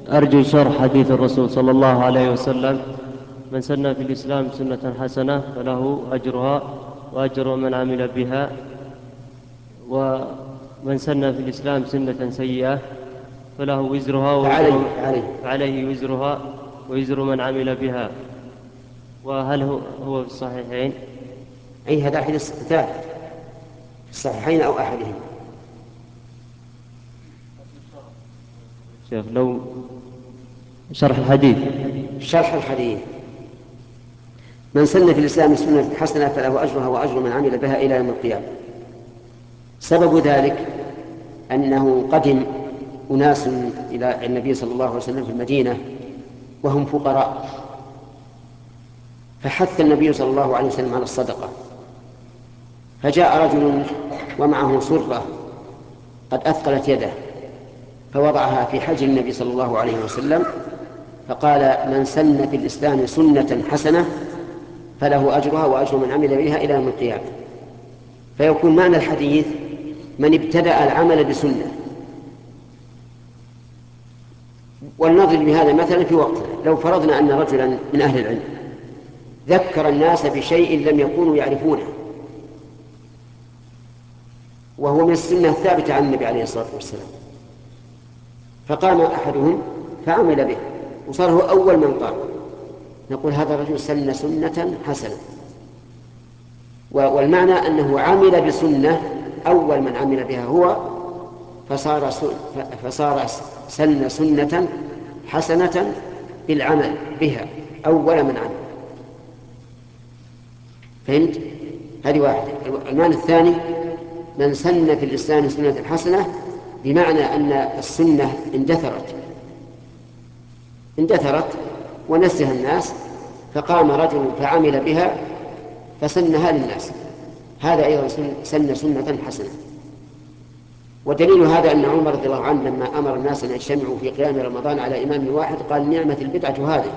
أرجو شرح حديث الرسول صلى الله عليه وسلم: من سن في الإسلام سنة حسنة فله أجرها وأجر من عمل بها، ومن سن في الإسلام سنة سيئة فله وزرها فعليه وزرها ووزر من عمل بها. وهل هو في الصحيحين؟ أي هذا الحديث ثابت في الصحيحين أو أحدهما. شيخ لو شرح الحديث. من سن في الإسلام سنة حسنة فله أجرها وأجر من عمل بها إلى يوم القيامة. سبب ذلك أنه قدم أناس إلى النبي صلى الله عليه وسلم في المدينة وهم فقراء، فحث النبي صلى الله عليه وسلم على الصدقة، فجاء رجل ومعه سرة قد أثقلت يده فوضعها في حجر النبي صلى الله عليه وسلم، فقال: من سن في الإسلام سنة حسنة فله أجرها وأجر من عمل بها إلى يوم القيامة. فيكون معنى الحديث: من ابتدأ العمل بسنة. ولنضرب بهذا مثلا في وقتنا، لو فرضنا أن رجلا من أهل العلم ذكر الناس بشيء لم يكونوا يعرفونه وهو من السنة الثابتة عن النبي عليه الصلاة والسلام، فقام أحدهم فعمل به وصار هو أول من قام، نقول هذا الرجل سن سنة حسنة. والمعنى أنه عمل بسنة أول من عمل بها هو، فصار سن سنة حسنة بالعمل بها أول من عمل. فهمت؟ هذه واحدة. المعنى الثاني: من سن في الإسلام سنة حسنة، بمعنى أن السنة اندثرت ونسها الناس، فقام رجل فعمل بها فسنها للناس، هذا أيضا سن سنة حسنة. ودليل هذا أن عمر رضي الله عنه لما أمر الناس أن يجتمعوا في قيام رمضان على إمام واحد قال: نعمة البدعة هذه،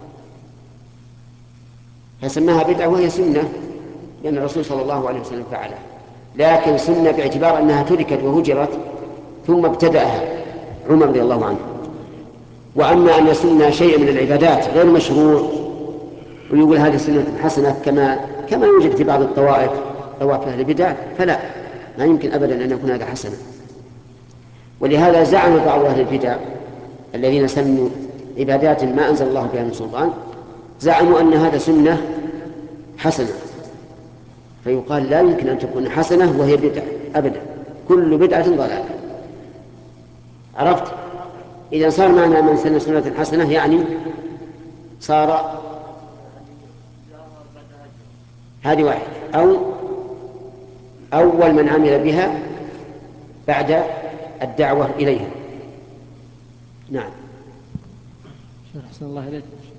فسماها بدعة وهي سنة لأن الرسول صلى الله عليه وسلم فعلها، لكن سنة باعتبار أنها تركت وهجرت ثم ابتدأها عمر رضي الله عنه. وأما أن يسن شيء من العبادات غير مشروع ويقول هذه سنة حسنة كما يوجد في بعض الطوائف أهل البدع، فلا، ما يمكن أبدا أن يكون هذا حسنا. ولهذا زعم بعض أهل البدع الذين سنوا عبادات ما أنزل الله بها من سلطان، زعموا أن هذا سنة حسنة، فيقال لا يمكن أن تكون حسنة وهي بدعة أبدا، كل بدعة ضلالة. عرفت؟ إذا صار معنى من سن سنة حسنة يعني صار هذه واحد، أو أول من عمل بها بعد الدعوة إليها. نعم. أحسن الله إليك.